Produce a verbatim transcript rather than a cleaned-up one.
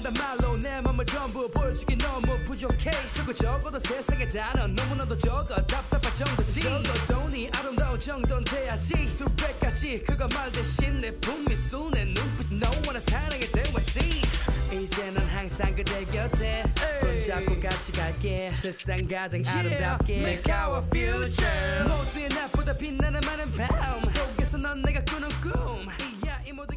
한단 말로 내 맘을 전부 보여주기 너무 부족해. 적어 적어도 세상에 단어 너무나도 적어 답답할 정도지. 적어도 네 아름다운 정도는 돼야지. 수백 가지 그거 말 대신 내 품미술 내 눈빛 너와는 사랑이 되었지. 이제는 항상 그대 곁에 손잡고 같이 갈게. 세상 가장 아름답게 Make our future. 모두의 나보다 빛나는 많은 밤 속에서 넌 내가 꾸는 꿈. 이 모든